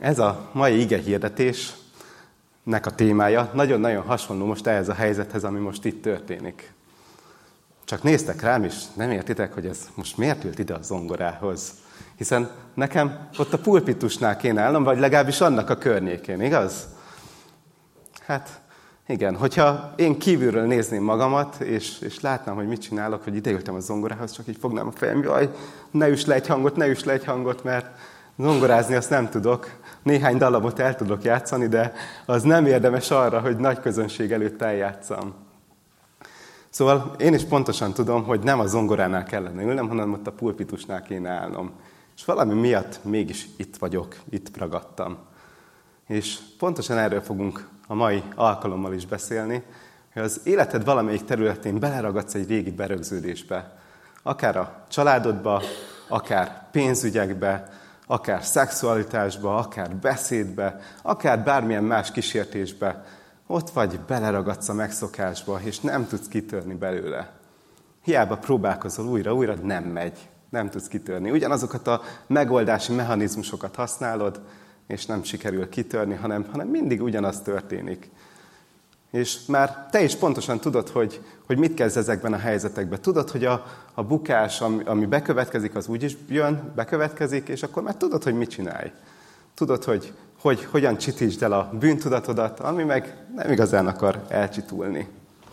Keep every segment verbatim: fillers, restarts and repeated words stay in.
Ez a mai igehirdetésnek a témája nagyon-nagyon hasonló most ehhez a helyzethez, ami most itt történik. Csak néztek rám, és nem értitek, hogy ez most miért ült ide a zongorához. Hiszen nekem ott a pulpitusnál kéne állnom, vagy legalábbis annak a környékén, igaz? Hát igen, hogyha én kívülről nézném magamat, és, és látnám, hogy mit csinálok, hogy ideültem a zongorához, csak így fognám a fejem, jaj, ne üss le egy hangot, ne üss le egy hangot, mert zongorázni azt nem tudok. Néhány dalabot el tudok játszani, de az nem érdemes arra, hogy nagy közönség előtt eljátszam. Szóval én is pontosan tudom, hogy nem a zongoránál kellene ülnem, hanem ott a pulpitusnál kéne állnom. És valami miatt mégis itt vagyok, itt ragadtam. És pontosan erről fogunk a mai alkalommal is beszélni, hogy az életed valamelyik területén beleragadsz egy régi berögződésbe. Akár a családodba, akár pénzügyekbe, akár szexualitásba, akár beszédbe, akár bármilyen más kísértésbe. Ott vagy, beleragadsz a megszokásba, és nem tudsz kitörni belőle. Hiába próbálkozol újra, újra nem megy, nem tudsz kitörni. Ugyanazokat a megoldási mechanizmusokat használod, és nem sikerül kitörni, hanem, hanem mindig ugyanaz történik. És már te is pontosan tudod, hogy, hogy mit kezd ezekben a helyzetekben. Tudod, hogy a, a bukás, ami, ami bekövetkezik, az úgy is jön, bekövetkezik, és akkor már tudod, hogy mit csinálj. Tudod, hogy, hogy hogyan csitítsd el a bűntudatodat, ami meg nem igazán akar elcsitulni.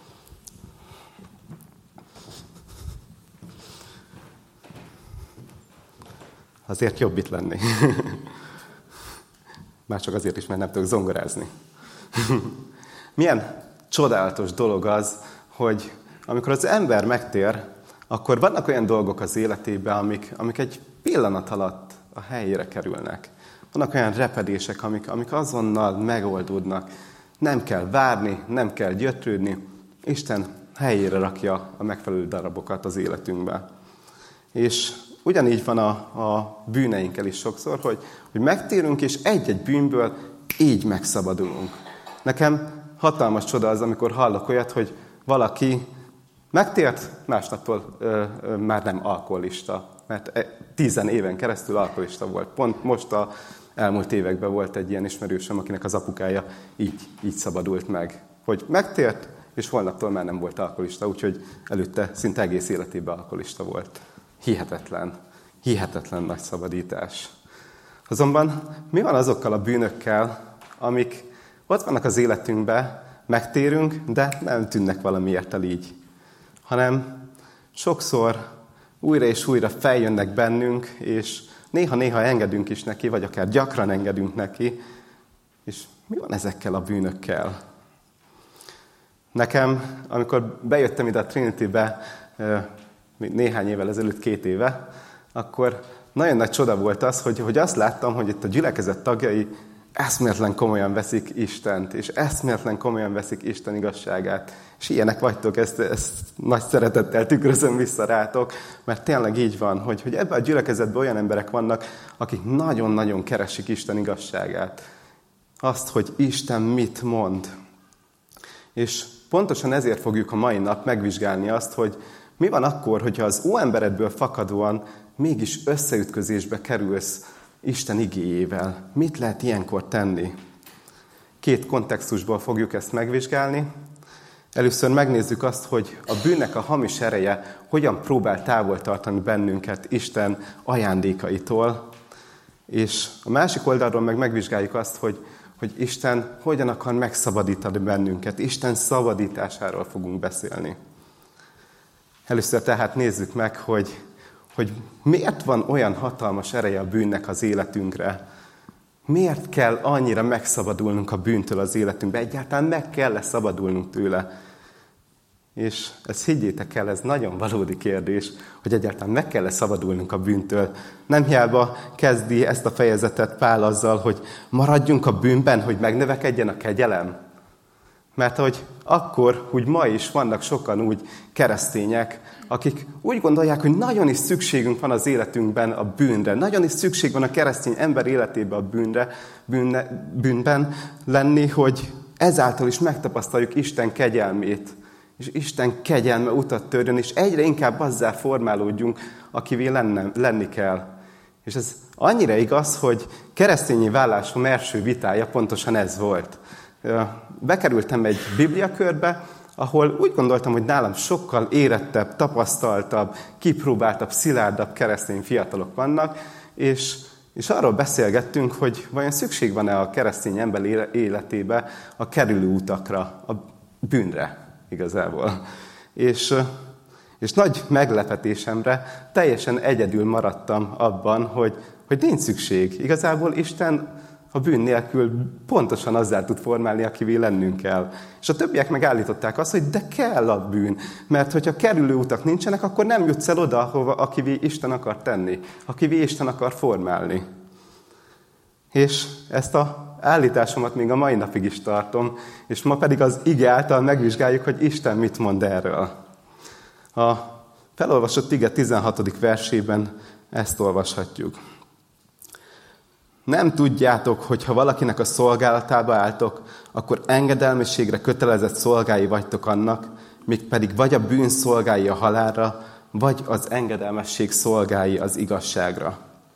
Azért jobb itt lenni. Már csak azért is, mert nem tudok zongorázni. Milyen csodálatos dolog az, hogy amikor az ember megtér, akkor vannak olyan dolgok az életében, amik, amik egy pillanat alatt a helyére kerülnek. Vannak olyan repedések, amik, amik azonnal megoldódnak. Nem kell várni, nem kell gyötrődni. Isten helyére rakja a megfelelő darabokat az életünkbe. És ugyanígy van a, a bűneinkkel is sokszor, hogy, hogy megtérünk, és egy-egy bűnből így megszabadulunk. Nekem hatalmas csoda az, amikor hallok olyat, hogy valaki megtért, másnaptól ö, ö, már nem alkoholista. Mert tízen éven keresztül alkoholista volt. Pont most a elmúlt években volt egy ilyen ismerősöm, akinek az apukája így, így szabadult meg. Hogy megtért, és holnaptól már nem volt alkoholista, úgyhogy előtte szinte egész életében alkoholista volt. Hihetetlen, hihetetlen nagy szabadítás. Azonban mi van azokkal a bűnökkel, amik ott vannak az életünkben, megtérünk, de nem tűnnek valamiért el így. Hanem sokszor újra és újra feljönnek bennünk, és néha-néha engedünk is neki, vagy akár gyakran engedünk neki. És mi van ezekkel a bűnökkel? Nekem, amikor bejöttem ide a Trinitybe, néhány évvel ezelőtt, két éve, akkor nagyon nagy csoda volt az, hogy, hogy azt láttam, hogy itt a gyülekezet tagjai eszméletlen komolyan veszik Istent, és eszméletlen komolyan veszik Isten igazságát. És ilyenek vagytok, ezt, ezt nagy szeretettel tükrözöm vissza rátok, mert tényleg így van, hogy, hogy ebben a gyülekezetben olyan emberek vannak, akik nagyon-nagyon keresik Isten igazságát. Azt, hogy Isten mit mond. És pontosan ezért fogjuk a mai nap megvizsgálni azt, hogy mi van akkor, hogyha az óemberedből fakadóan mégis összeütközésbe kerülsz Isten igéjével. Mit lehet ilyenkor tenni? Két kontextusból fogjuk ezt megvizsgálni. Először megnézzük azt, hogy a bűnnek a hamis ereje hogyan próbál távol tartani bennünket Isten ajándékaitól. És a másik oldalról meg megvizsgáljuk azt, hogy, hogy Isten hogyan akar megszabadítani bennünket. Isten szabadításáról fogunk beszélni. Először tehát nézzük meg, hogy, hogy miért van olyan hatalmas ereje a bűnnek az életünkre. Miért kell annyira megszabadulnunk a bűntől az életünkbe? Egyáltalán meg kell-e szabadulnunk tőle? És ezt higgyétek el, ez nagyon valódi kérdés, hogy egyáltalán meg kell-e szabadulnunk a bűntől. Nem hiába kezdi ezt a fejezetet Pál azzal, hogy maradjunk a bűnben, hogy megnövekedjen a kegyelem. Mert hogy akkor, úgy ma is vannak sokan úgy keresztények, akik úgy gondolják, hogy nagyon is szükségünk van az életünkben a bűnre. Nagyon is szükség van a keresztény ember életében a bűnre, bűnne, bűnben lenni, hogy ezáltal is megtapasztaljuk Isten kegyelmét. És Isten kegyelme utat törjön, és egyre inkább azzá formálódjunk, akivé lenni kell. És ez annyira igaz, hogy keresztényi válásom első vitája pontosan ez volt. Bekerültem egy bibliakörbe, ahol úgy gondoltam, hogy nálam sokkal érettebb, tapasztaltabb, kipróbáltabb, szilárdabb keresztény fiatalok vannak, és, és arról beszélgettünk, hogy vajon szükség van-e a keresztény ember életébe a kerülő utakra, a bűnre igazából. És, és nagy meglepetésemre teljesen egyedül maradtam abban, hogy, hogy nincs szükség. Igazából Isten a bűn nélkül pontosan azzal tud formálni, akivé lennünk kell. És a többiek megállították azt, hogy de kell a bűn, mert hogyha kerülő utak nincsenek, akkor nem jutsz el oda, ahova, akivé Isten akar tenni, akivé Isten akar formálni. És ezt az állításomat még a mai napig is tartom, és ma pedig az ige által megvizsgáljuk, hogy Isten mit mond erről. A felolvasott ige tizenhatodik versében ezt olvashatjuk. Nem tudjátok, hogy ha valakinek a szolgálatába álltok, akkor engedelmességre kötelezett szolgái vagytok annak, míg pedig vagy a bűn szolgái a halálra, vagy az engedelmesség szolgái az igazságra.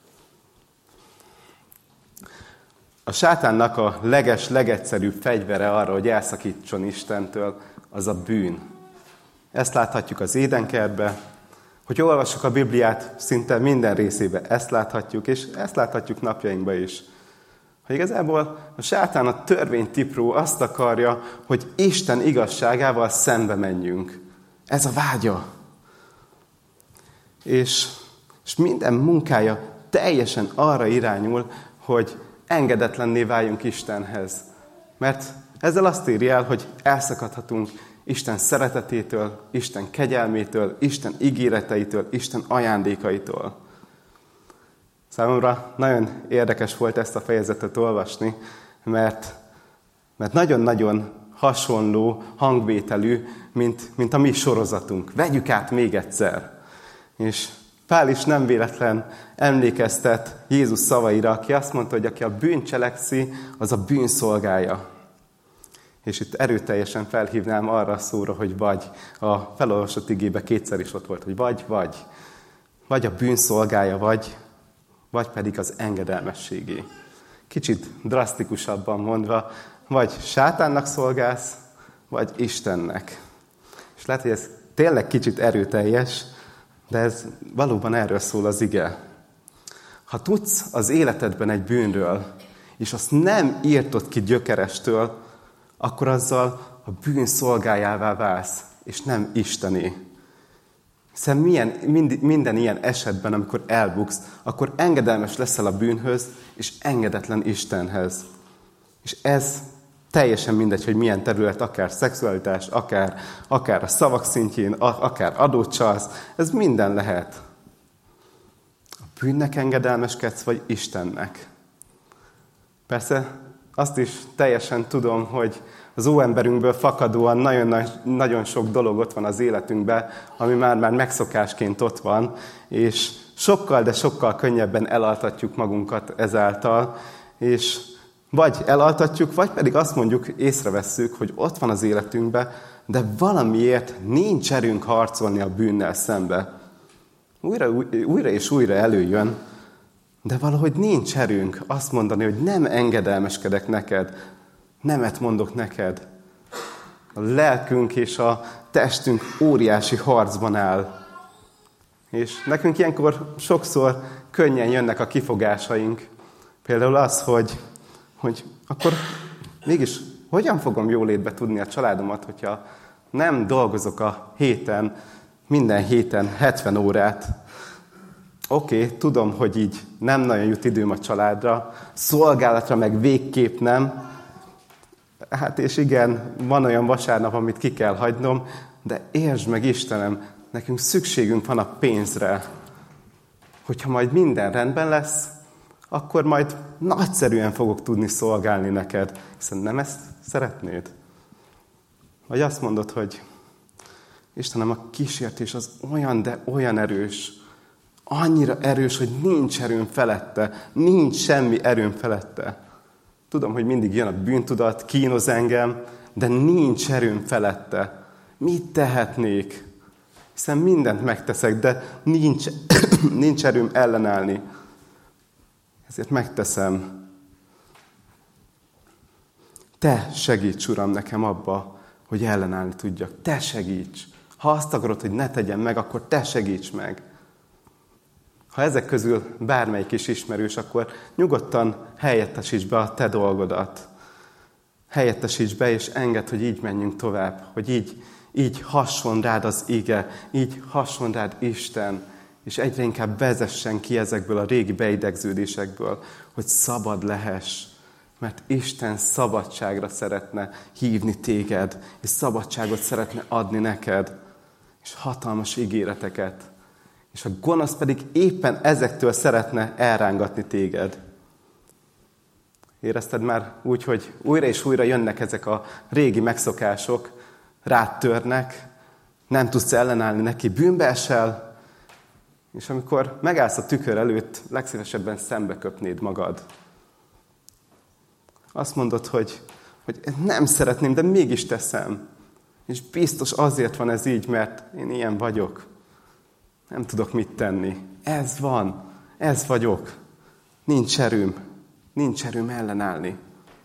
A sátánnak a leges, legegyszerűbb fegyvere arra, hogy elszakítson Istentől, az a bűn. Ezt láthatjuk az Édenkertben, hogy olvassuk a Bibliát, szinte minden részében ezt láthatjuk, és ezt láthatjuk napjainkban is. Hogy igazából a sátán, a törvénytipró azt akarja, hogy Isten igazságával szembe menjünk. Ez a vágya. És, és minden munkája teljesen arra irányul, hogy engedetlenné váljunk Istenhez. Mert ezzel azt éri el, hogy elszakadhatunk Isten szeretetétől, Isten kegyelmétől, Isten ígéreteitől, Isten ajándékaitól. Számomra nagyon érdekes volt ezt a fejezetet olvasni, mert, mert nagyon-nagyon hasonló hangvételű, mint, mint a mi sorozatunk. Vegyük át még egyszer. És Pál is nem véletlen emlékeztet Jézus szavaira, aki azt mondta, hogy aki a bűnt cselekszi, az a bűn szolgája. És itt erőteljesen felhívnám arra a szóra, hogy vagy. A felolvasott igébe kétszer is ott volt, hogy vagy, vagy. Vagy a bűn szolgája vagy, vagy pedig az engedelmességé. Kicsit drasztikusabban mondva, vagy sátánnak szolgálsz, vagy Istennek. És lehet, hogy ez tényleg kicsit erőteljes, de ez valóban erről szól az ige. Ha tudsz az életedben egy bűnről, és azt nem írtod ki gyökerestől, akkor azzal a bűn szolgájává válsz, és nem Istené. Hiszen milyen, mind, minden ilyen esetben, amikor elbuksz, akkor engedelmes leszel a bűnhöz, és engedetlen Istenhez. És ez teljesen mindegy, hogy milyen terület, akár szexualitás, akár, akár a szavak szintjén, akár adót csalsz, ez minden lehet. A bűnnek engedelmeskedsz, vagy Istennek? Persze azt is teljesen tudom, hogy az óemberünkből fakadóan nagyon, nagyon sok dolog ott van az életünkben, ami már-már megszokásként ott van, és sokkal, de sokkal könnyebben elaltatjuk magunkat ezáltal, és vagy elaltatjuk, vagy pedig azt mondjuk, észrevesszük, hogy ott van az életünkben, de valamiért nincs erőnk harcolni a bűnnel szembe. Újra, újra és újra előjön, de valahogy nincs erőnk azt mondani, hogy nem engedelmeskedek neked, nemet mondok neked. A lelkünk és a testünk óriási harcban áll. És nekünk ilyenkor sokszor könnyen jönnek a kifogásaink. Például az, hogy, hogy akkor mégis hogyan fogom jólétbe tudni a családomat, hogyha nem dolgozok a héten, minden héten hetven órát. Oké, okay, tudom, hogy így nem nagyon jut időm a családra, szolgálatra meg végképp nem. Hát és igen, van olyan vasárnap, amit ki kell hagynom, de értsd meg, Istenem, nekünk szükségünk van a pénzre. Hogyha majd minden rendben lesz, akkor majd nagyszerűen fogok tudni szolgálni neked. Hiszen nem ezt szeretnéd? Vagy azt mondod, hogy Istenem, a kísértés az olyan, de olyan erős, annyira erős, hogy nincs erőm felette, nincs semmi erőm felette. Tudom, hogy mindig jön a bűntudat, kínoz engem, de nincs erőm felette. Mit tehetnék? Hiszen mindent megteszek, de nincs, nincs erőm ellenállni. ezért megteszem. Te segíts, Uram, nekem abba, hogy ellenállni tudjak. Te segíts. Ha azt akarod, hogy ne tegyem meg, akkor te segíts meg. Ha ezek közül bármelyik is ismerős, akkor nyugodtan helyettesíts be a te dolgodat. Helyettesíts be, és engedd, hogy így menjünk tovább. Hogy így, így hasson rád az ige, így hasson rád Isten, és egyre inkább vezessen ki ezekből a régi beidegződésekből, hogy szabad lehess. Mert Isten szabadságra szeretne hívni téged, és szabadságot szeretne adni neked, és hatalmas ígéreteket. És a gonosz pedig éppen ezektől szeretne elrángatni téged. Érezted már úgy, hogy újra és újra jönnek ezek a régi megszokások, rád törnek, nem tudsz ellenállni neki, bűnbe esel, és amikor megállsz a tükör előtt, legszívesebben szembe köpnéd magad. Azt mondod, hogy, hogy nem szeretném, de mégis teszem. És biztos azért van ez így, mert én ilyen vagyok. Nem tudok mit tenni. Ez van. Ez vagyok. Nincs erőm. Nincs erőm ellenállni.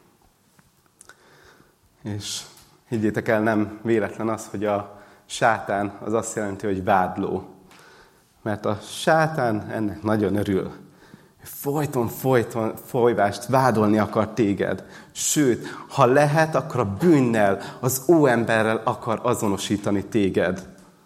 És higgyétek el, nem véletlen az, hogy a sátán az azt jelenti, hogy vádló. Mert a sátán ennek nagyon örül. Folyton, folyton, folyvást vádolni akar téged. Sőt, ha lehet, akkor a bűnnel, az óemberrel akar azonosítani téged.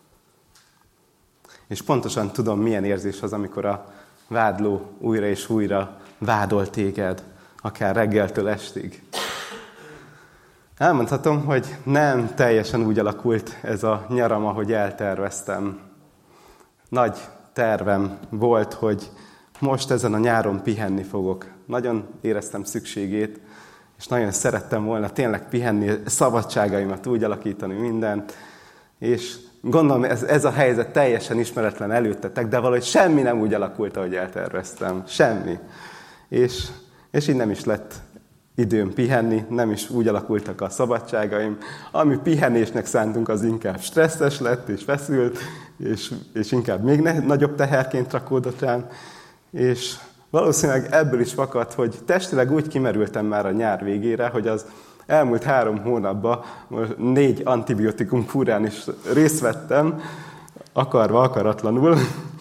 És pontosan tudom, milyen érzés az, amikor a vádló újra és újra vádol téged, akár reggeltől estig. Elmondhatom, hogy nem teljesen úgy alakult ez a nyaram, ahogy elterveztem. Nagy tervem volt, hogy most ezen a nyáron pihenni fogok. Nagyon éreztem szükségét, és nagyon szerettem volna tényleg pihenni, szabadságaimat úgy alakítani, mindent. És gondolom, ez, ez a helyzet teljesen ismeretlen előttetek, de valahogy semmi nem úgy alakult, ahogy elterveztem. Semmi. És, és így nem is lett időm pihenni, nem is úgy alakultak a szabadságaim. Ami pihenésnek szántunk, az inkább stresszes lett, és feszült, és, és inkább még ne, nagyobb teherként rakódott rám. És valószínűleg ebből is fakad, hogy testileg úgy kimerültem már a nyár végére, hogy az elmúlt három hónapban négy antibiotikum kúrán is részt vettem, akarva, akaratlanul.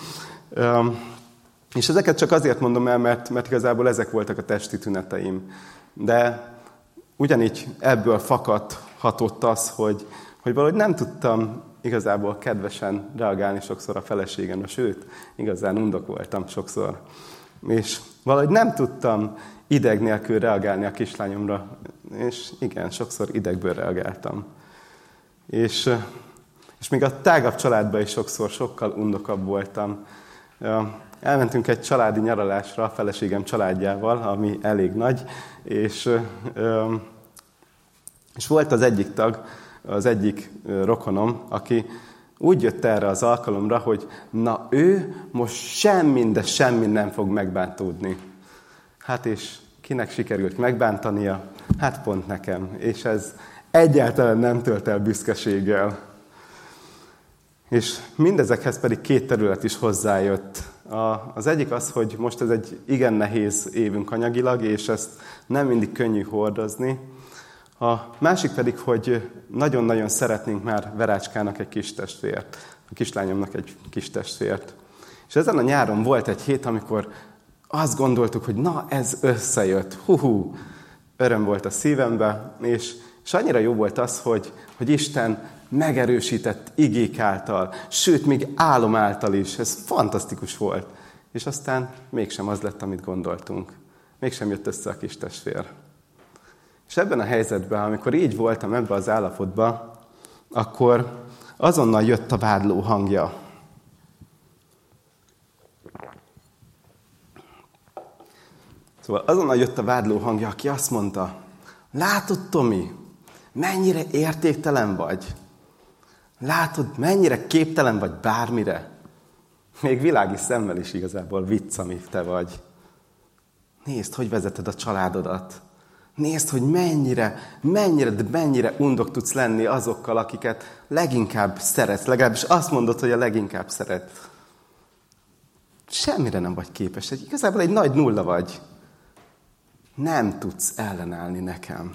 És ezeket csak azért mondom el, mert, mert igazából ezek voltak a testi tüneteim. De ugyanígy ebből fakadhatott az, hogy, hogy valahogy nem tudtam igazából kedvesen reagálni sokszor a feleségemre, sőt, igazán undok voltam sokszor. És valahogy nem tudtam ideg nélkül reagálni a kislányomra, és igen, sokszor idegből reagáltam. És, és még a tágabb családban is sokszor sokkal undokabb voltam. Elmentünk egy családi nyaralásra a feleségem családjával, ami elég nagy, és, és volt az egyik tag, az egyik rokonom, aki úgy jött erre az alkalomra, hogy na ő most semmin, de semmin nem fog megbántódni. Hát és kinek sikerült megbántania? Hát pont nekem. És ez egyáltalán nem tölt el büszkeséggel. És mindezekhez pedig két terület is hozzájött. Az egyik az, hogy most ez egy igen nehéz évünk anyagilag, és ezt nem mindig könnyű hordozni. A másik pedig, hogy nagyon-nagyon szeretnénk már Verácskának egy kis testvért, a kislányomnak egy kis testvért. És ezen a nyáron volt egy hét, amikor azt gondoltuk, hogy na, ez összejött. Hú-hú, öröm volt a szívembe, és, és annyira jó volt az, hogy, hogy Isten megerősített igék által, sőt, még álom által is. Ez fantasztikus volt. És aztán mégsem az lett, amit gondoltunk. Mégsem jött össze a kis testvér. És ebben a helyzetben, amikor így voltam ebben az állapotban, akkor azonnal jött a vádló hangja. Szóval azonnal jött a vádló hangja, aki azt mondta, látod, Tomi, mennyire értéktelen vagy? Látod, mennyire képtelen vagy bármire? Még világi szemmel is igazából vicc, ami te vagy. Nézd, hogy vezeted a családodat. Nézd, hogy mennyire, mennyire, de mennyire undok tudsz lenni azokkal, akiket leginkább szeretsz. Legalábbis azt mondod, hogy a leginkább szeret. Semmire nem vagy képes. Egy, igazából egy nagy nulla vagy. Nem tudsz ellenállni nekem.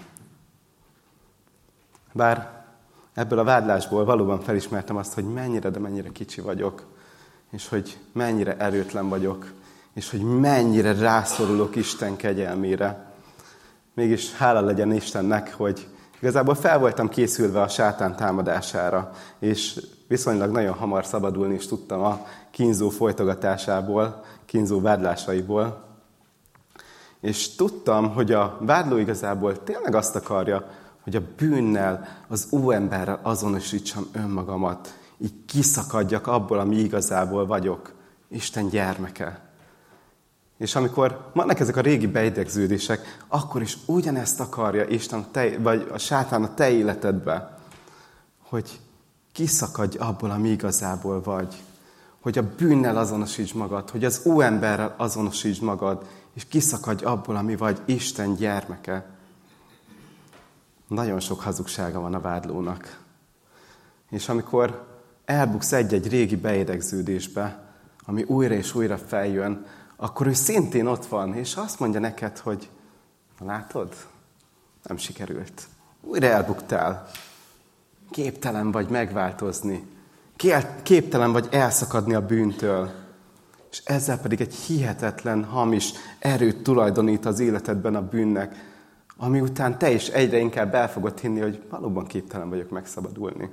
Bár ebből a vádlásból valóban felismertem azt, hogy mennyire, de mennyire kicsi vagyok, és hogy mennyire erőtlen vagyok, és hogy mennyire rászorulok Isten kegyelmére. Mégis hála legyen Istennek, hogy igazából fel voltam készülve a sátán támadására, és viszonylag nagyon hamar szabadulni is tudtam a kínzó folytogatásából, kínzó vádlásaiból. És tudtam, hogy a vádló igazából tényleg azt akarja, hogy a bűnnel, az óemberrel azonosítsam önmagamat, így kiszakadjak abból, ami igazából vagyok, Isten gyermeke. És amikor vannak ezek a régi beidegződések, akkor is ugyanezt akarja Isten, te, vagy a sátán a te életedbe, hogy kiszakadj abból, ami igazából vagy. Hogy a bűnnel azonosítsd magad, hogy az óemberrel azonosítsd magad, és kiszakadj abból, ami vagy, Isten gyermeke. Nagyon sok hazugsága van a vádlónak. És amikor elbuksz egy-egy régi beidegződésbe, ami újra és újra feljön, akkor ő szintén ott van, és azt mondja neked, hogy látod, nem sikerült. Újra elbuktál. Képtelen vagy megváltozni. Képtelen vagy elszakadni a bűntől. És ezzel pedig egy hihetetlen, hamis erőt tulajdonít az életedben a bűnnek, ami után te is egyre inkább el fogod hinni, hogy valóban képtelen vagyok megszabadulni.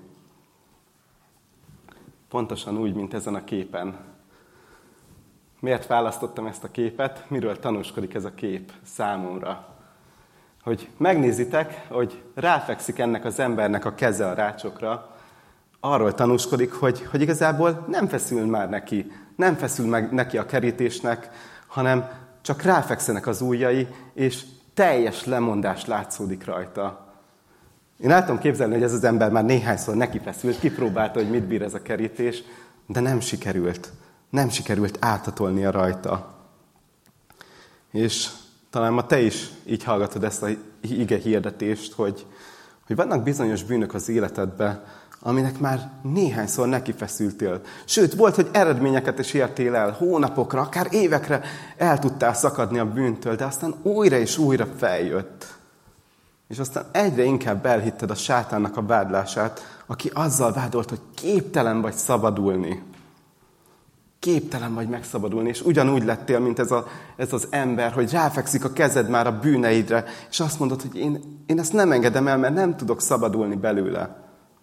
Pontosan úgy, mint ezen a képen. Miért választottam ezt a képet? Miről tanúskodik ez a kép számomra? Hogy megnézitek, hogy ráfekszik ennek az embernek a keze a rácsokra, arról tanúskodik, hogy, hogy igazából nem feszül már neki, nem feszül meg neki a kerítésnek, hanem csak ráfekszenek az ujjai, és teljes lemondás látszódik rajta. Én el tudom képzelni, hogy ez az ember már néhányszor neki feszült, kipróbálta, hogy mit bír ez a kerítés, de nem sikerült. Nem sikerült áthatolnia rajta. És talán ma te is így hallgatod ezt a ige hirdetést, hogy, hogy vannak bizonyos bűnök az életedben, aminek már néhányszor neki feszültél. Sőt, volt, hogy eredményeket is értél el, hónapokra, akár évekre el tudtál szakadni a bűntől, de aztán újra és újra feljött. És aztán egyre inkább elhitted a sátánnak a vádlását, aki azzal vádolt, hogy képtelen vagy szabadulni. Képtelen vagy megszabadulni, és ugyanúgy lettél, mint ez, a, ez az ember, hogy ráfekszik a kezed már a bűneidre, és azt mondod, hogy én, én ezt nem engedem el, mert nem tudok szabadulni belőle.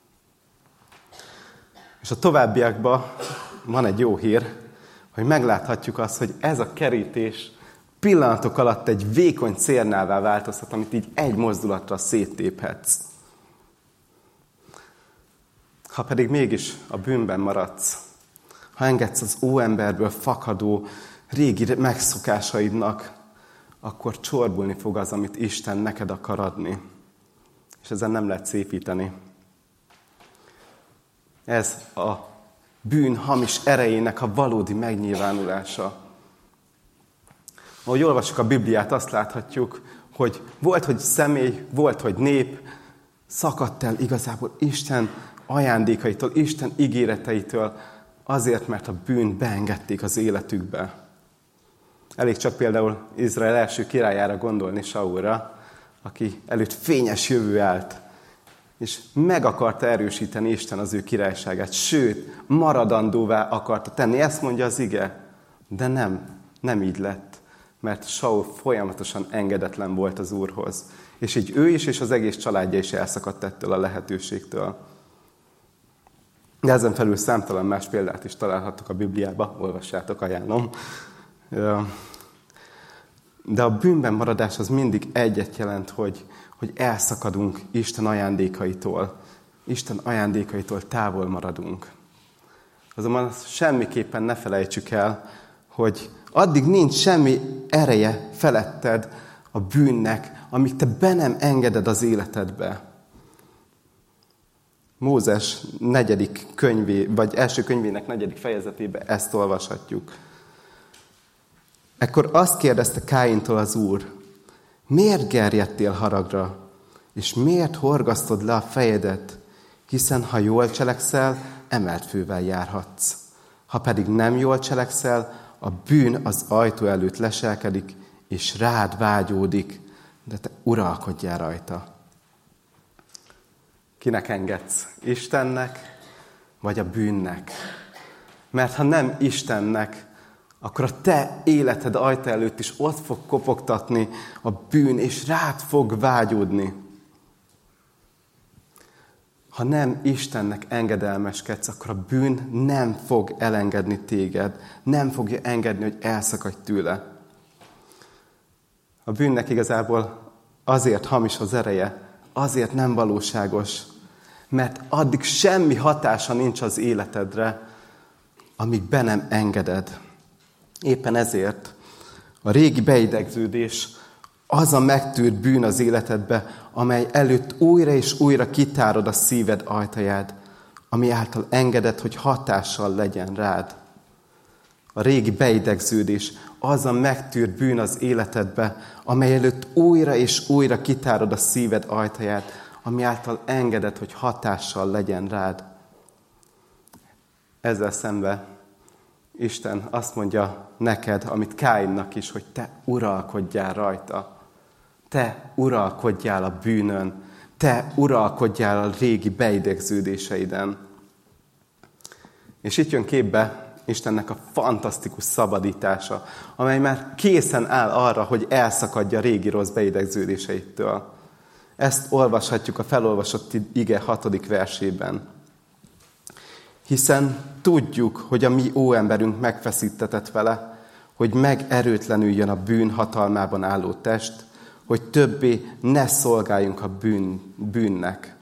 És a továbbiakban van egy jó hír, hogy megláthatjuk azt, hogy ez a kerítés pillanatok alatt egy vékony cérnává változhat, amit így egy mozdulatra széttéphetsz. Ha pedig mégis a bűnben maradsz, ha engedsz az óemberből fakadó régi megszokásaidnak, akkor csorbulni fog az, amit Isten neked akar adni. És ezen nem lehet szépíteni. Ez a bűn hamis erejének a valódi megnyilvánulása. Ahogy olvasjuk a Bibliát, azt láthatjuk, hogy volt, hogy személy, volt, hogy nép, szakadt el igazából Isten ajándékaitól, Isten ígéreteitől, azért, mert a bűnt beengedték az életükbe. Elég csak például Izrael első királyára gondolni, Saulra, aki előtt fényes jövő állt, és meg akarta erősíteni Isten az ő királyságát, sőt, maradandóvá akarta tenni. Ezt mondja az ige, de nem, nem így lett, mert Saul folyamatosan engedetlen volt az Úrhoz. És így ő is, és az egész családja is elszakadt ettől a lehetőségtől. De ezen felül számtalan más példát is találhattok a Bibliába, olvassátok, ajánlom. De a bűnben maradás az mindig egyet jelent, hogy, hogy elszakadunk Isten ajándékaitól. Isten ajándékaitól távol maradunk. Azonban semmiképpen ne felejtsük el, hogy addig nincs semmi ereje feletted a bűnnek, amíg te be nem engeded az életedbe. Mózes negyedik könyvé, vagy első könyvének negyedik fejezetében ezt olvashatjuk. Ekkor azt kérdezte Káintól az Úr, miért gerjedtél haragra, és miért horgasztod le a fejedet, hiszen ha jól cselekszel, emelt fővel járhatsz. Ha pedig nem jól cselekszel, a bűn az ajtó előtt leselkedik, és rád vágyódik, de te uralkodjál rajta. Kinek engedsz? Istennek, vagy a bűnnek? Mert ha nem Istennek, akkor a te életed ajta előtt is ott fog kopogtatni a bűn, és rád fog vágyódni. Ha nem Istennek engedelmeskedsz, akkor a bűn nem fog elengedni téged, nem fogja engedni, hogy elszakadj tőle. A bűnnek igazából azért hamis az ereje, azért nem valóságos, mert addig semmi hatása nincs az életedre, amíg be nem engeded. Éppen ezért a régi beidegződés az a megtűrt bűn az életedbe, amely előtt újra és újra kitárod a szíved ajtaját, ami által engeded, hogy hatással legyen rád. A régi beidegződés az a megtűrt bűn az életedbe, amely előtt újra és újra kitárod a szíved ajtaját, ami által engeded, hogy hatással legyen rád. Ezzel szemben Isten azt mondja neked, amit Káinnak is, hogy te uralkodjál rajta. Te uralkodjál a bűnön. Te uralkodjál a régi beidegződéseiden. És itt jön képbe Istennek a fantasztikus szabadítása, amely már készen áll arra, hogy elszakadja a régi rossz beidegződéseitől. Ezt olvashatjuk a felolvasott ige hatodik versében. Hiszen tudjuk, hogy a mi óemberünk megfeszítetett vele, hogy megerőtlenüljön a bűn hatalmában álló test, hogy többé ne szolgáljunk a bűn, bűnnek.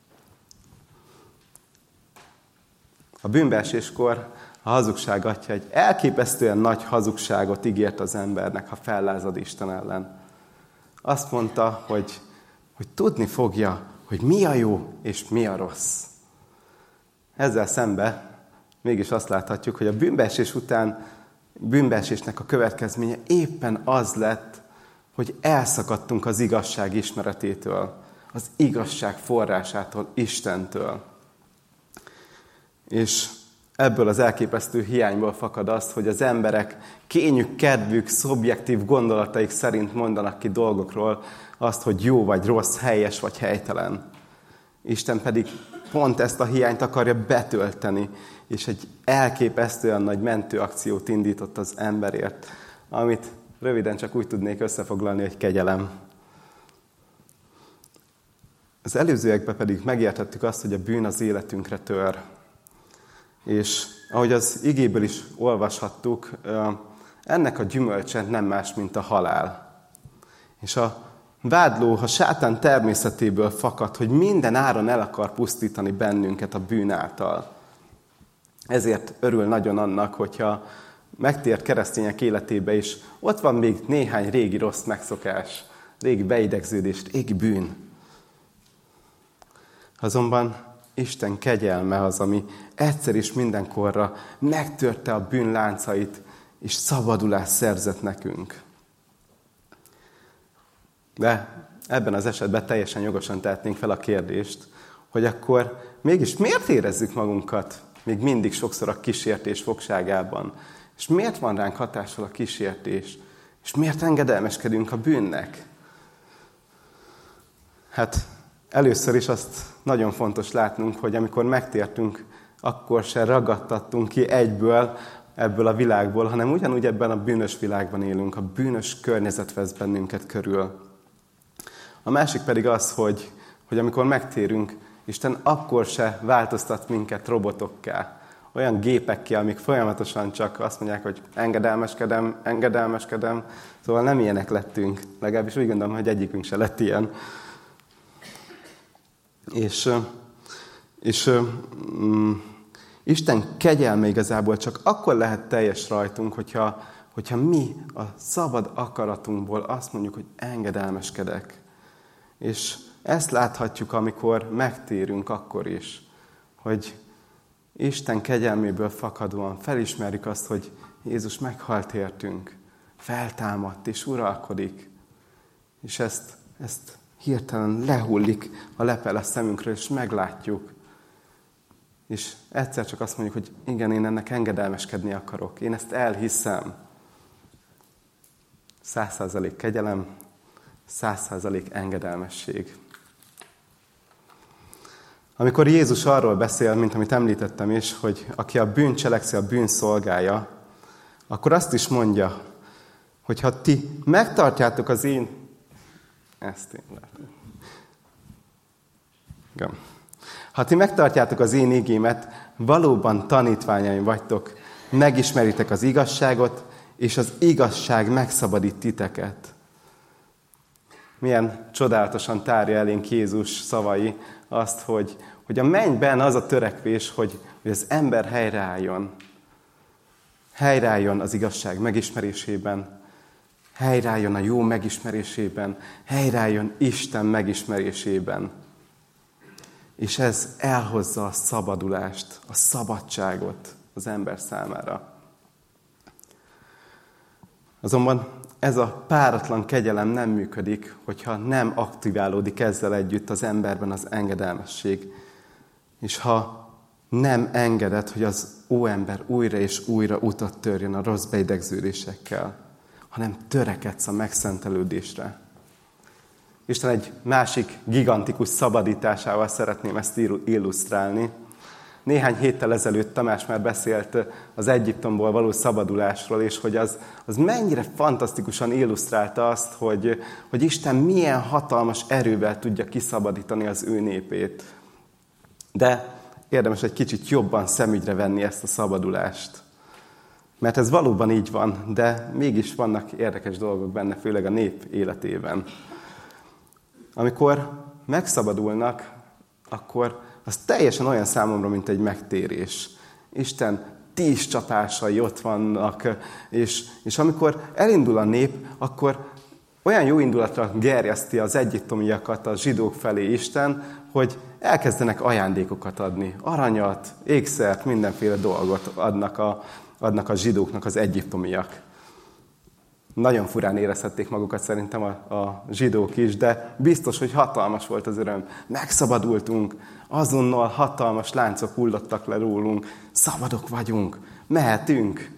A bűnbeeséskor a hazugság atya egy elképesztően nagy hazugságot ígért az embernek, ha fellázad Isten ellen. Azt mondta, hogy, hogy tudni fogja, hogy mi a jó és mi a rossz. Ezzel szembe mégis azt láthatjuk, hogy a bűnbeesés után bűnbeesésnek a következménye éppen az lett, hogy elszakadtunk az igazság ismeretétől, az igazság forrásától, Istentől. És ebből az elképesztő hiányból fakad az, hogy az emberek kényük, kedvük, szubjektív gondolataik szerint mondanak ki dolgokról azt, hogy jó vagy rossz, helyes vagy helytelen. Isten pedig pont ezt a hiányt akarja betölteni, és egy elképesztően nagy mentőakciót indított az emberért, amit röviden csak úgy tudnék összefoglalni, hogy kegyelem. Az előzőekben pedig megértettük azt, hogy a bűn az életünkre tör. És ahogy az igéből is olvashattuk, ennek a gyümölcse nem más, mint a halál. És a vádló, a sátán természetéből fakad, hogy minden áron el akar pusztítani bennünket a bűn által. Ezért örül nagyon annak, hogyha megtért keresztények életébe is ott van még néhány régi rossz megszokás, régi beidegződés, régi bűn. Azonban Isten kegyelme az, ami egyszer is mindenkorra megtörte a bűn láncait, és szabadulást szerzett nekünk. De ebben az esetben teljesen jogosan tehetnénk fel a kérdést, hogy akkor mégis miért érezzük magunkat még mindig sokszor a kísértés fogságában? És miért van ránk hatással a kísértés? És miért engedelmeskedünk a bűnnek? Hát először is azt nagyon fontos látnunk, hogy amikor megtértünk, akkor se ragadtattunk ki egyből ebből a világból, hanem ugyanúgy ebben a bűnös világban élünk, a bűnös környezet vesz bennünket körül. A másik pedig az, hogy, hogy amikor megtérünk, Isten akkor se változtat minket robotokká, olyan gépekké, amik folyamatosan csak azt mondják, hogy engedelmeskedem, engedelmeskedem, szóval nem ilyenek lettünk, legalábbis úgy gondolom, hogy egyikünk se lett ilyen. És, és um, Isten kegyelme igazából csak akkor lehet teljes rajtunk, hogyha, hogyha mi a szabad akaratunkból azt mondjuk, hogy engedelmeskedek. És ezt láthatjuk, amikor megtérünk akkor is, hogy Isten kegyelméből fakadóan felismerjük azt, hogy Jézus meghalt értünk, feltámadt és uralkodik. És ezt, ezt hirtelen lehullik a lepel a szemünkről, és meglátjuk. és egyszer csak azt mondjuk, hogy igen, én ennek engedelmeskedni akarok. Én ezt elhiszem. Száz százalék kegyelem, száz százalék engedelmesség. Amikor Jézus arról beszél, mint amit említettem is, hogy aki a bűn cselekszi, a bűn szolgálja, akkor azt is mondja, hogy ha ti megtartjátok az én... Ezt én látom. Igen. Ha ti megtartjátok az én igémet, valóban tanítványaim vagytok, megismeritek az igazságot, és az igazság megszabadít titeket. Milyen csodálatosan tárja elénk Jézus szavai azt, hogy, hogy a mennyben az a törekvés, hogy, hogy az ember helyreálljon. Helyreálljon az igazság megismerésében, helyreálljon a jó megismerésében, helyreálljon Isten megismerésében. És ez elhozza a szabadulást, a szabadságot az ember számára. Azonban ez a páratlan kegyelem nem működik, hogyha nem aktiválódik ezzel együtt az emberben az engedelmesség. És ha nem engeded, hogy az óember újra és újra utat törjön a rossz beidegződésekkel, hanem törekedsz a megszentelődésre. Isten egy másik gigantikus szabadításával szeretném ezt illusztrálni. Néhány héttel ezelőtt Tamás már beszélt az Egyiptomból való szabadulásról, és hogy az, az mennyire fantasztikusan illusztrálta azt, hogy, hogy Isten milyen hatalmas erővel tudja kiszabadítani az ő népét. De érdemes egy kicsit jobban szemügyre venni ezt a szabadulást. Mert ez valóban így van, de mégis vannak érdekes dolgok benne, főleg a nép életében. Amikor megszabadulnak, akkor az teljesen olyan számomra, mint egy megtérés. Isten tíz csapásai ott vannak, és, és amikor elindul a nép, akkor olyan jó indulatra gerjeszti az egyiptomiakat a zsidók felé Isten, hogy elkezdenek ajándékokat adni. Aranyat, ékszert, mindenféle dolgot adnak a, adnak a zsidóknak az egyiptomiak. Nagyon furán érezhették magukat szerintem a, a zsidók is, de biztos, hogy hatalmas volt az öröm. Megszabadultunk, azonnal hatalmas láncok hullottak le rólunk, szabadok vagyunk, mehetünk.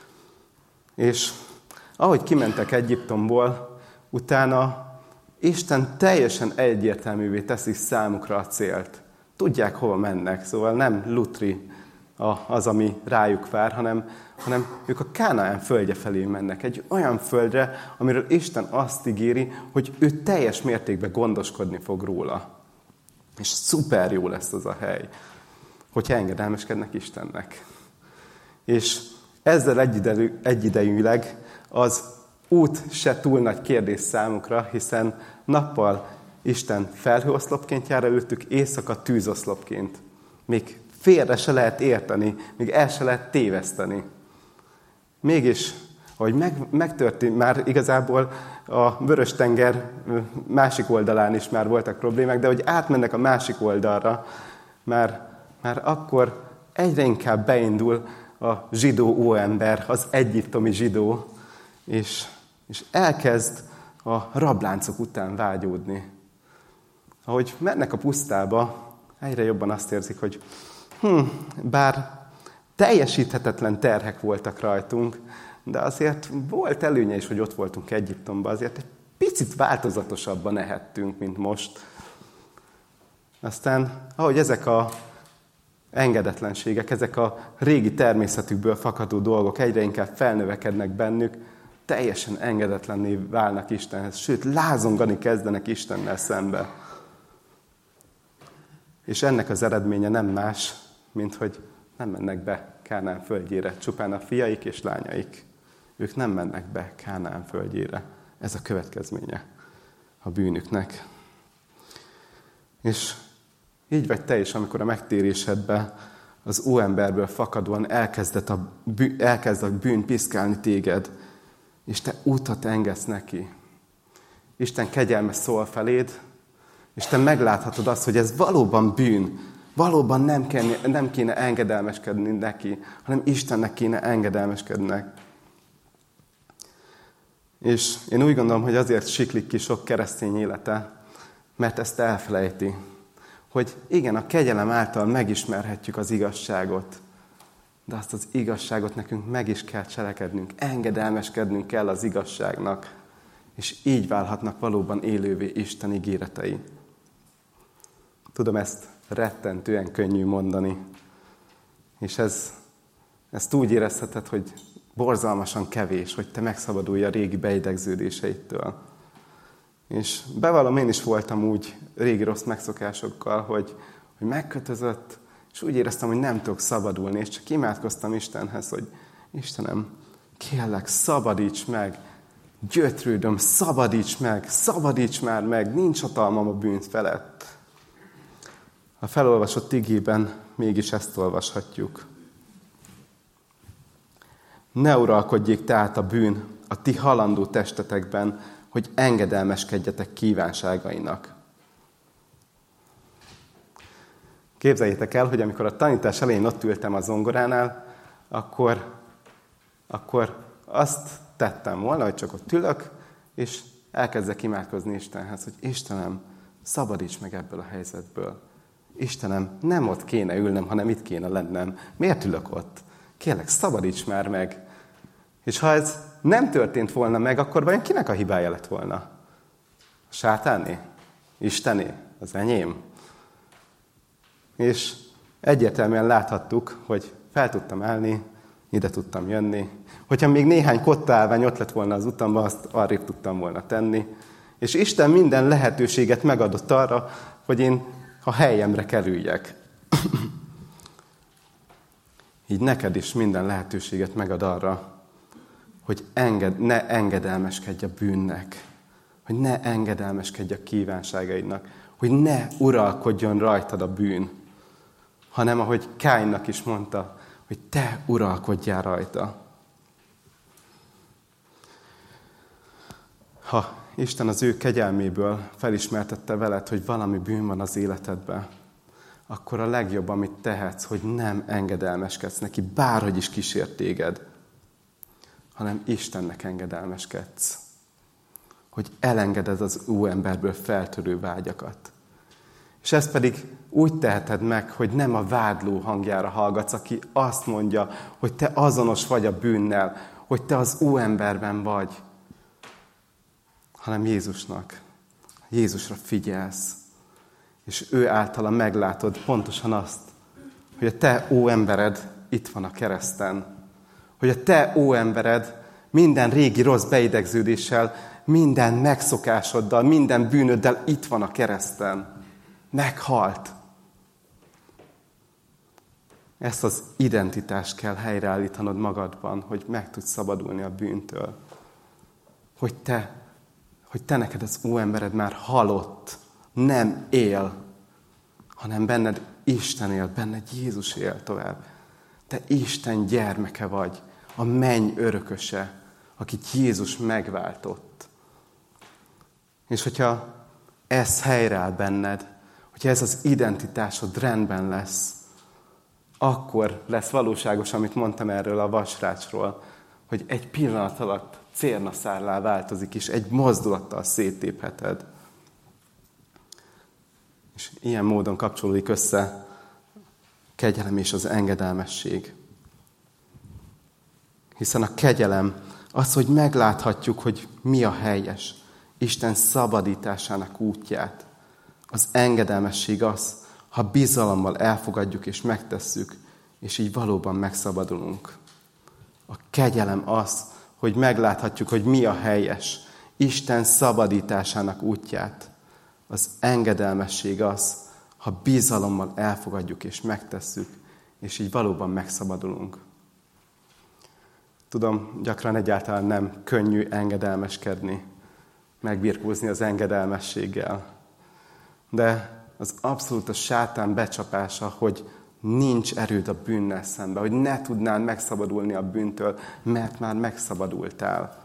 És ahogy kimentek Egyiptomból, utána Isten teljesen egyértelművé teszi számukra a célt. Tudják, hova mennek, szóval nem lutri az, ami rájuk vár, hanem, hanem ők a Kánaán földje felé mennek. Egy olyan földre, amiről Isten azt ígéri, hogy ő teljes mértékben gondoskodni fog róla. És szuper jó lesz az a hely, hogyha engedelmeskednek Istennek. És ezzel egyidejű, egyidejűleg az út se túl nagy kérdés számukra, hiszen nappal Isten felhőoszlopként jár előttük, éjszaka tűzoszlopként. Még félre se lehet érteni, még el se lehet téveszteni. Mégis, ahogy meg, megtörtént, már igazából a Vörös-tenger másik oldalán is már voltak problémák, de hogy átmennek a másik oldalra, már, már akkor egyre inkább beindul a zsidó óember, az egyiptomi zsidó, és, és elkezd a rabláncok után vágyódni. Ahogy mennek a pusztába, egyre jobban azt érzik, hogy hm, bár teljesíthetetlen terhek voltak rajtunk, de azért volt előnye is, hogy ott voltunk Egyiptomban, azért egy picit változatosabban ehettünk, mint most. Aztán, ahogy ezek a engedetlenségek, ezek a régi természetükből fakadó dolgok egyre inkább felnövekednek bennük, teljesen engedetlenné válnak Istenhez, sőt, lázongani kezdenek Istennel szembe. És ennek az eredménye nem más, mint hogy nem mennek be Kánaán földjére, csupán a fiaik és lányaik. Ők nem mennek be Kánaán földjére. Ez a következménye a bűnüknek. És így vagy te is, amikor a megtérésedbe az óemberből fakadóan elkezdett a bűn, elkezd a bűn piszkálni téged, és te útat engedsz neki. Isten kegyelme szól feléd, és te megláthatod azt, hogy ez valóban bűn, valóban nem kéne, nem kéne engedelmeskedni neki, hanem Istennek kéne engedelmeskedni. És én úgy gondolom, hogy azért siklik ki sok keresztény élete, mert ezt elfelejti, hogy igen, a kegyelem által megismerhetjük az igazságot, de azt az igazságot nekünk meg is kell cselekednünk, engedelmeskednünk kell az igazságnak, és így válhatnak valóban élővé Isten ígéretei. Tudom, ezt rettentően könnyű mondani, és ez, ezt úgy érezheted, hogy borzalmasan kevés, hogy te megszabadulj a régi beidegződéseitől. És bevallom, én is voltam úgy régi rossz megszokásokkal, hogy, hogy megkötözött, és úgy éreztem, hogy nem tudok szabadulni, és csak imádkoztam Istenhez, hogy Istenem, kérlek, szabadíts meg, gyötrődöm, szabadíts meg, szabadíts már meg, nincs hatalmam a bűn felett. A felolvasott igében mégis ezt olvashatjuk. Ne uralkodjék tehát a bűn a ti halandó testetekben, hogy engedelmeskedjetek kívánságainak. Képzeljétek el, hogy amikor a tanítás elején ott ültem a zongoránál, akkor, akkor azt tettem volna, hogy csak ott ülök, és elkezdek imádkozni Istenhez, hogy Istenem, szabadíts meg ebből a helyzetből. Istenem, nem ott kéne ülnem, hanem itt kéne lennem. Miért ülök ott? Kérlek, szabadíts már meg. És ha ez nem történt volna meg, akkor vajon kinek a hibája lett volna? A sátáné? Istené? Az enyém? És egyértelműen láthattuk, hogy fel tudtam állni, ide tudtam jönni. Hogyha még néhány kottaálvány ott lett volna az utamban, azt arrébb tudtam volna tenni. És Isten minden lehetőséget megadott arra, hogy én a helyemre kerüljek. Így neked is minden lehetőséget megad arra, hogy enged, ne engedelmeskedj a bűnnek, hogy ne engedelmeskedj a kívánságaidnak, hogy ne uralkodjon rajtad a bűn, hanem ahogy Káinnak is mondta, hogy te uralkodjál rajta. Ha Isten az ő kegyelméből felismertette veled, hogy valami bűn van az életedben, akkor a legjobb, amit tehetsz, hogy nem engedelmeskedsz neki, bárhogy is kísért téged, hanem Istennek engedelmeskedsz. Hogy elengeded az óemberből feltörő vágyakat. És ezt pedig úgy teheted meg, hogy nem a vádló hangjára hallgatsz, aki azt mondja, hogy te azonos vagy a bűnnel, hogy te az óemberben vagy, hanem Jézusnak. Jézusra figyelsz, és ő általa meglátod pontosan azt, hogy a te óembered itt van a kereszten, hogy a te óembered minden régi rossz beidegződéssel, minden megszokásoddal, minden bűnöddel itt van a kereszten. Meghalt. Ezt az identitást kell helyreállítanod magadban, hogy meg tudsz szabadulni a bűntől. Hogy te, hogy te neked az óembered már halott, nem él, hanem benned Isten él, benned Jézus él tovább. Te Isten gyermeke vagy, a menny örököse, akit Jézus megváltott. És hogyha ez helyreáll benned, hogyha ez az identitásod rendben lesz, akkor lesz valóságos, amit mondtam erről a vasrácsról, hogy egy pillanat alatt cérnaszárrá változik, és egy mozdulattal széttépheted. És ilyen módon kapcsolódik össze a kegyelem és az engedelmesség. Hiszen a kegyelem az, hogy megláthatjuk, hogy mi a helyes, Isten szabadításának útját. Az engedelmesség az, ha bizalommal elfogadjuk és megtesszük, és így valóban megszabadulunk. A kegyelem az, hogy megláthatjuk, hogy mi a helyes, Isten szabadításának útját. Az engedelmesség az, ha bizalommal elfogadjuk és megtesszük, és így valóban megszabadulunk. Tudom, gyakran egyáltalán nem könnyű engedelmeskedni, megbirkózni az engedelmességgel. De az abszolút a sátán becsapása, hogy nincs erőd a bűnnel szemben, hogy ne tudnál megszabadulni a bűntől, mert már megszabadultál.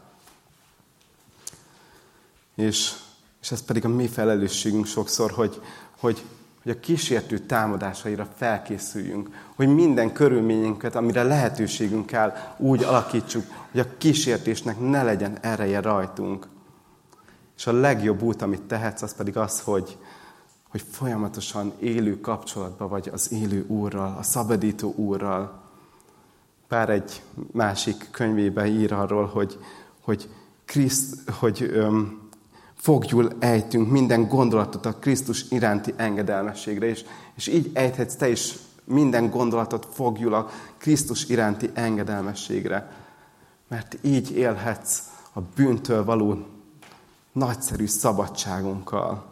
És, és ez pedig a mi felelősségünk sokszor, hogy, hogy, hogy a kísértő támadásaira felkészüljünk, hogy minden körülményünket, amire lehetőségünk áll, úgy alakítsuk, hogy a kísértésnek ne legyen ereje rajtunk. És a legjobb út, amit tehetsz, az pedig az, hogy, hogy folyamatosan élő kapcsolatban vagy az élő Úrral, a szabadító Úrral. Pár egy másik könyvében ír arról, hogy, hogy, Kriszt, hogy öm, fogjul ejtünk minden gondolatot a Krisztus iránti engedelmességre, és, és így ejthetsz te is minden gondolatot fogjul a Krisztus iránti engedelmességre. Mert így élhetsz a bűntől való nagyszerű szabadságunkkal.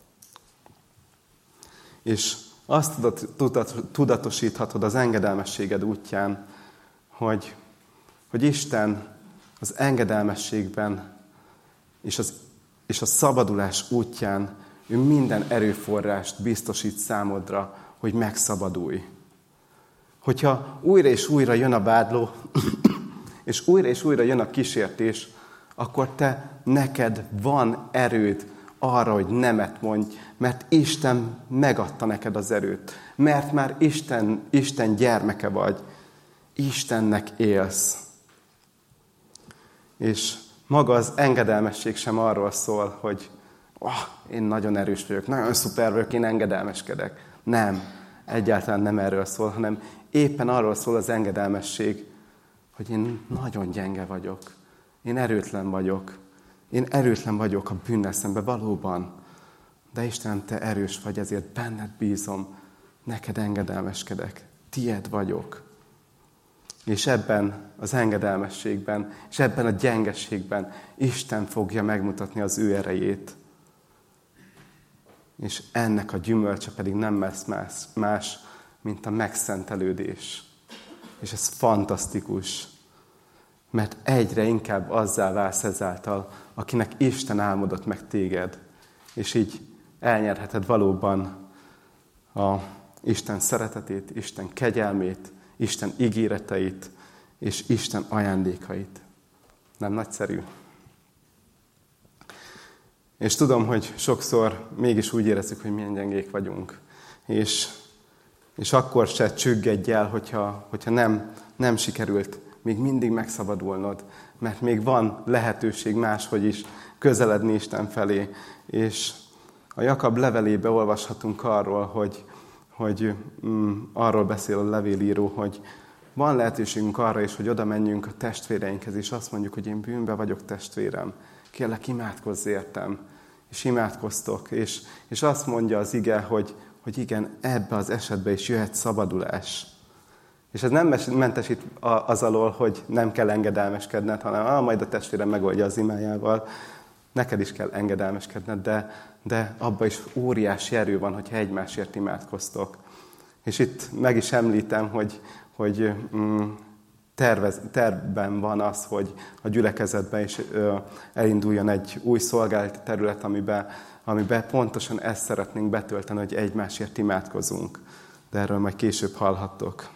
És azt tudatosíthatod az engedelmességed útján, hogy, hogy Isten az engedelmességben és, az, és a szabadulás útján ő minden erőforrást biztosít számodra, hogy megszabadulj. Hogyha újra és újra jön a vádló, és újra és újra jön a kísértés, akkor te, neked van erőd arra, hogy nemet mondj, mert Isten megadta neked az erőt. Mert már Isten, Isten gyermeke vagy. Istennek élsz. És maga az engedelmesség sem arról szól, hogy oh, én nagyon erős vagyok, nagyon szuper vagyok, én engedelmeskedek. Nem, egyáltalán nem erről szól, hanem éppen arról szól az engedelmesség, hogy én nagyon gyenge vagyok. Én erőtlen vagyok. Én erőtlen vagyok a bűnnel szemben valóban. De Istenem, te erős vagy, ezért benned bízom. Neked engedelmeskedek. Tied vagyok. És ebben az engedelmességben, és ebben a gyengességben Isten fogja megmutatni az ő erejét. És ennek a gyümölcse pedig nem lesz más, más mint a megszentelődés. És ez fantasztikus. Mert egyre inkább azzá válsz ezáltal, akinek Isten álmodott meg téged. És így elnyerheted valóban a Isten szeretetét, Isten kegyelmét, Isten ígéreteit és Isten ajándékait. Nem nagyszerű? És tudom, hogy sokszor mégis úgy érezzük, hogy milyen gyengék vagyunk. És, és akkor se csüggedj el, hogyha, hogyha nem, nem sikerült még mindig megszabadulnod, mert még van lehetőség máshogy is közeledni Isten felé. És a Jakab levelébe olvashatunk arról, hogy, hogy mm, arról beszél a levélíró, hogy van lehetőségünk arra is, hogy oda menjünk a testvéreinkhez, és azt mondjuk, hogy én bűnbe vagyok, testvérem. Kérlek, imádkozz értem. És imádkoztok. És, és azt mondja az ige, hogy, hogy igen, ebbe az esetben is jöhet szabadulás. És ez nem mentesít az alól, hogy nem kell engedelmeskedned, hanem ah, majd a testvérem megoldja az imájával. Neked is kell engedelmeskedned, de, de abban is óriási erő van, hogyha egymásért imádkoztok. És itt meg is említem, hogy, hogy mm, tervez, tervben van az, hogy a gyülekezetben is ö, elinduljon egy új szolgálati terület, amiben, amiben pontosan ezt szeretnénk betölteni, hogy egymásért imádkozunk. De erről majd később hallhattok.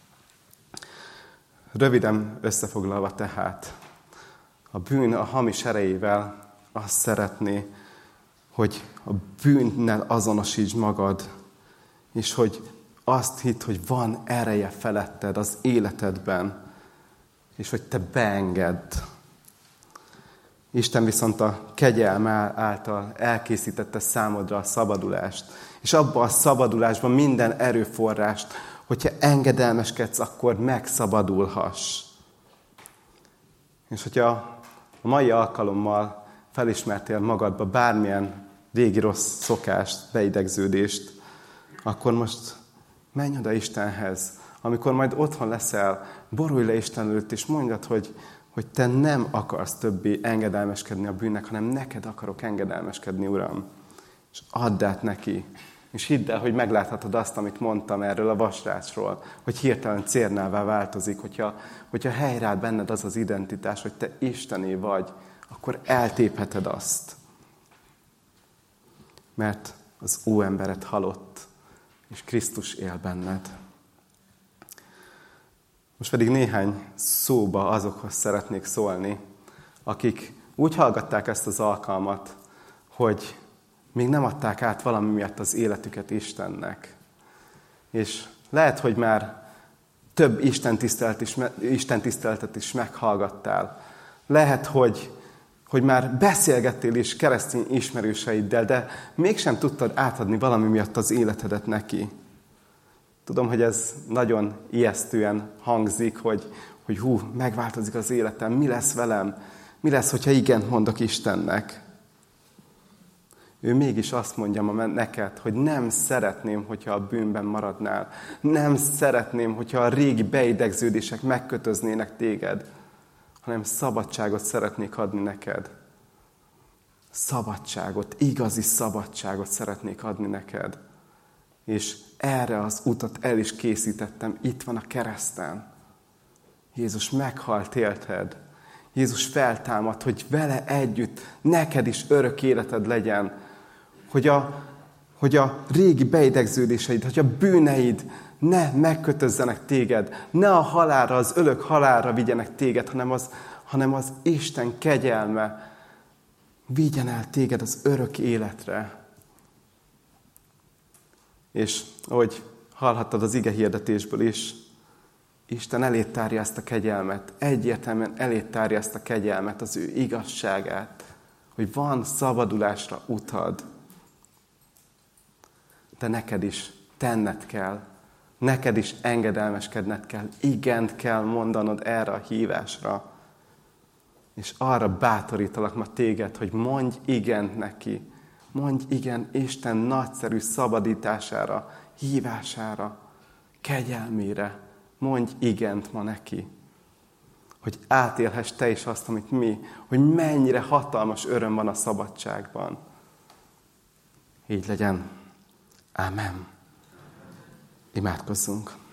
Röviden összefoglalva tehát, a bűn a hamis erejével azt szeretné, hogy a bűnnel azonosítsd magad, és hogy azt hidd, hogy van ereje feletted az életedben, és hogy te beengedd. Isten viszont a kegyelme által elkészítette számodra a szabadulást, és abban a szabadulásban minden erőforrást, hogyha engedelmeskedsz, akkor megszabadulhass. És hogyha a mai alkalommal felismertél magadba bármilyen régi rossz szokást, beidegződést, akkor most menj oda Istenhez. Amikor majd otthon leszel, borulj le Isten előtt, és mondjad, hogy, hogy te nem akarsz többé engedelmeskedni a bűnnek, hanem neked akarok engedelmeskedni, Uram. És add át neki. És hidd el, hogy megláthatod azt, amit mondtam erről a vasrácsról, hogy hirtelen cérnává változik, hogyha, hogyha helyreáll benned az az identitás, hogy te Istené vagy, akkor eltépheted azt. Mert az óembered halott, és Krisztus él benned. Most pedig néhány szóba azokhoz szeretnék szólni, akik úgy hallgatták ezt az alkalmat, hogy még nem adták át valami miatt az életüket Istennek. És lehet, hogy már több istentiszteletet is, istentiszteletet is meghallgattál. Lehet, hogy hogy már beszélgettél is keresztény ismerőseiddel, de mégsem tudtad átadni valami miatt az életedet neki. Tudom, hogy ez nagyon ijesztően hangzik, hogy, hogy hú, megváltozik az életem, mi lesz velem, mi lesz, hogyha igent mondok Istennek. Ő mégis azt mondja ma neked, hogy nem szeretném, hogyha a bűnben maradnál. Nem szeretném, hogyha a régi beidegződések megkötöznének téged, hanem szabadságot szeretnék adni neked. Szabadságot, igazi szabadságot szeretnék adni neked. És erre az utat el is készítettem, itt van a kereszten. Jézus meghalt érted. Jézus feltámad, hogy vele együtt neked is örök életed legyen. Hogy a, hogy a régi beidegződéseid, hogy a bűneid ne megkötözzenek téged, ne a halálra, az ölök halálra vigyenek téged, hanem az, hanem az Isten kegyelme vigyen el téged az örök életre. És ahogy hallhattad az ige hirdetésből is, Isten elét tárja ezt a kegyelmet, egyértelműen elét tárja ezt a kegyelmet, az ő igazságát, hogy van szabadulásra utad. De neked is tenned kell, neked is engedelmeskedned kell, igent kell mondanod erre a hívásra. És arra bátorítalak ma téged, hogy mondj igent neki, mondj igen Isten nagyszerű szabadítására, hívására, kegyelmére. Mondj igent ma neki, hogy átélhess te is azt, amit mi, hogy mennyire hatalmas öröm van a szabadságban. Így legyen. Ámen. Imádkozzunk.